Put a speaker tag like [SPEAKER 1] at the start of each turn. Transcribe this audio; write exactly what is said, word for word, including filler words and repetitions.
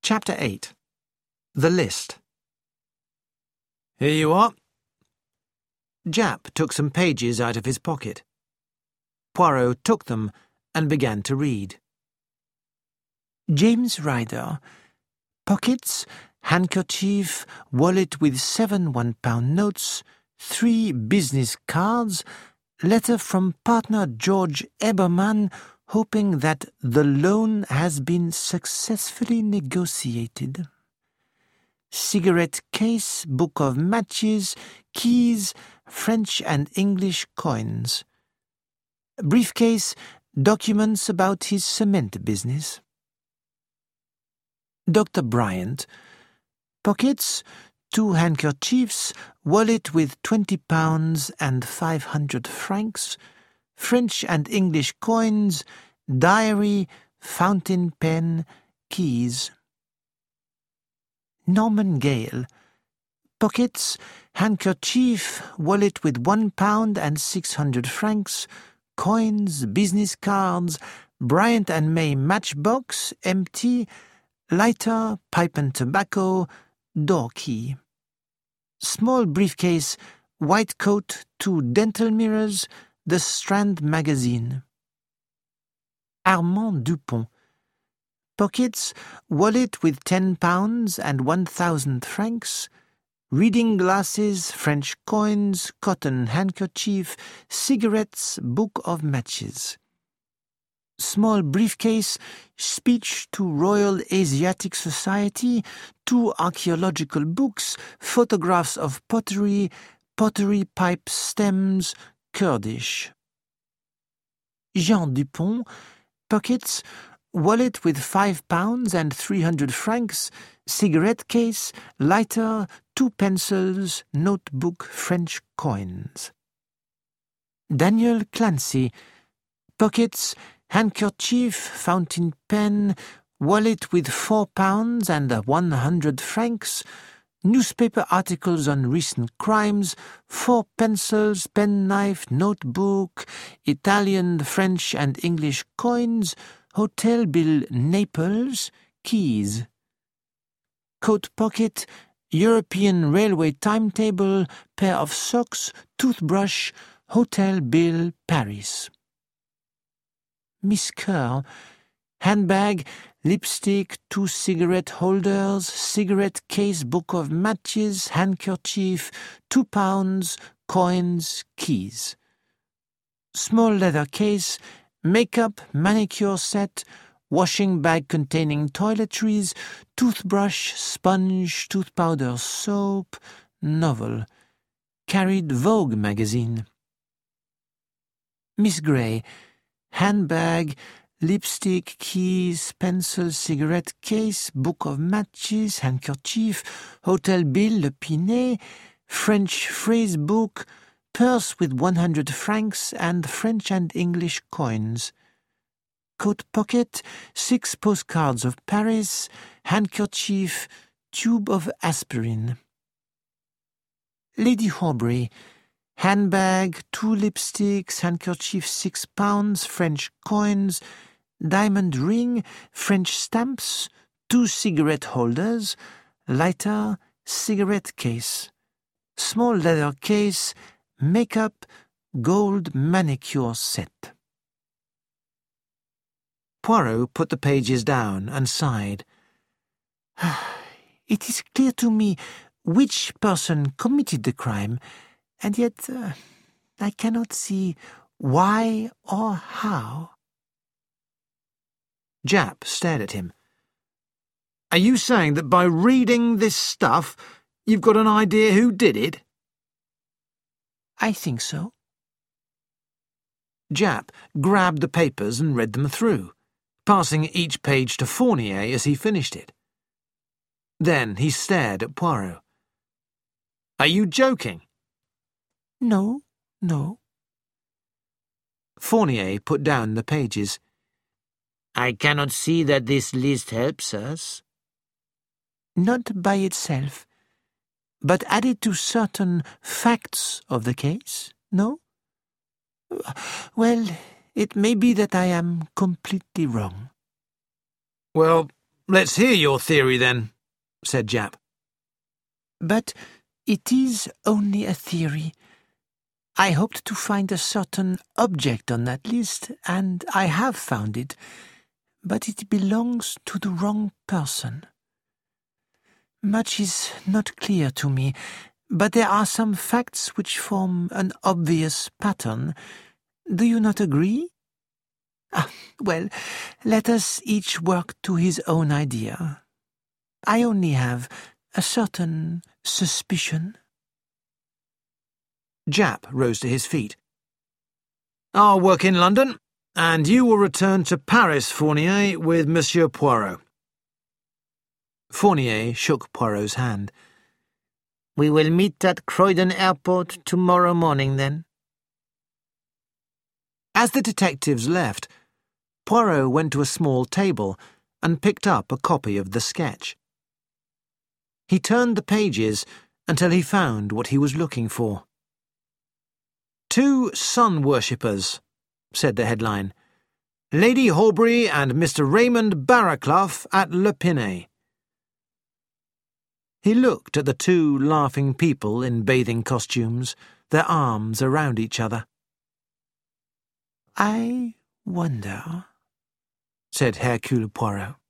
[SPEAKER 1] Chapter eight. The List. Here you are. Japp took some pages out of his pocket. Poirot took them and began to read. James Ryder. Pockets, handkerchief, wallet with seven one-pound notes, three business cards, letter from partner George Eberman hoping that the loan has been successfully negotiated. Cigarette case, book of matches, keys, French and English coins. Briefcase, documents about his cement business. Doctor Bryant. Pockets, two handkerchiefs, wallet with twenty pounds and five hundred francs, French and English coins, diary, fountain pen, keys. Norman Gale. Pockets, handkerchief, wallet with one pound and six hundred francs, coins, business cards, Bryant and May matchbox, empty, lighter, pipe and tobacco, door key. Small briefcase, white coat, two dental mirrors, The Strand magazine. Armand Dupont. Pockets, wallet with ten pounds and one thousand francs, reading glasses, French coins, cotton handkerchief, cigarettes, book of matches. Small briefcase, speech to Royal Asiatic Society, two archaeological books, photographs of pottery, pottery pipe stems, Kurdish. Jean Dupont. Pockets, wallet with five pounds and three hundred francs, cigarette case, lighter, two pencils, notebook, French coins. Daniel Clancy. Pockets, handkerchief, fountain pen, wallet with four pounds and one hundred francs, newspaper articles on recent crimes, four pencils, penknife, notebook, Italian, French and English coins, hotel bill Naples, keys. Coat pocket, European railway timetable, pair of socks, toothbrush, hotel bill Paris. Miss Kerr. Handbag, lipstick, two cigarette holders, cigarette case, book of matches, handkerchief, two pounds, coins, keys. Small leather case, makeup, manicure set, washing bag containing toiletries, toothbrush, sponge, tooth powder, soap, novel. Carried Vogue magazine. Miss Gray. Handbag, lipstick, keys, pencil, cigarette case, book of matches, handkerchief, hotel bill Le Pinet, French phrase book, purse with one hundred francs and French and English coins. Coat pocket, six postcards of Paris, handkerchief, tube of aspirin. Lady Horbury. Handbag, two lipsticks, handkerchief, six pounds, French coins, diamond ring, French stamps, two cigarette holders, lighter, cigarette case, small leather case, makeup, gold manicure set. Poirot put the pages down and sighed. It is clear to me which person committed the crime, and yet uh, I cannot see why or how. Japp stared at him. Are you saying that by reading this stuff, you've got an idea who did it? I think so. Japp grabbed the papers and read them through, passing each page to Fournier as he finished it. Then he stared at Poirot. Are you joking? No, no. Fournier put down the pages. I cannot see that this list helps us. Not by itself, but added to certain facts of the case, no? Well, it may be that I am completely wrong. Well,
[SPEAKER 2] Let's hear your theory, then, said Japp.
[SPEAKER 1] But it is only a theory. I hoped to find a certain object on that list, and I have found it, but it belongs to the wrong person. Much is not clear to me, but there are some facts which form an obvious pattern. Do you not agree? Ah, well, let us each work to his own idea. I only have a certain suspicion.
[SPEAKER 2] Japp rose to his feet. I'll work in London, and you will return to Paris, Fournier, with Monsieur Poirot. Fournier shook Poirot's hand.
[SPEAKER 1] We will meet at Croydon Airport tomorrow morning, then.
[SPEAKER 2] As the detectives left, Poirot went to a small table and picked up a copy of the sketch. He turned the pages until he found what he was looking for. Two Sun Worshippers, said the headline. Lady Horbury and Mister Raymond Barraclough at Le Pinay. He looked at the two laughing people in bathing costumes, their arms around each other.
[SPEAKER 1] I wonder, said Hercule Poirot.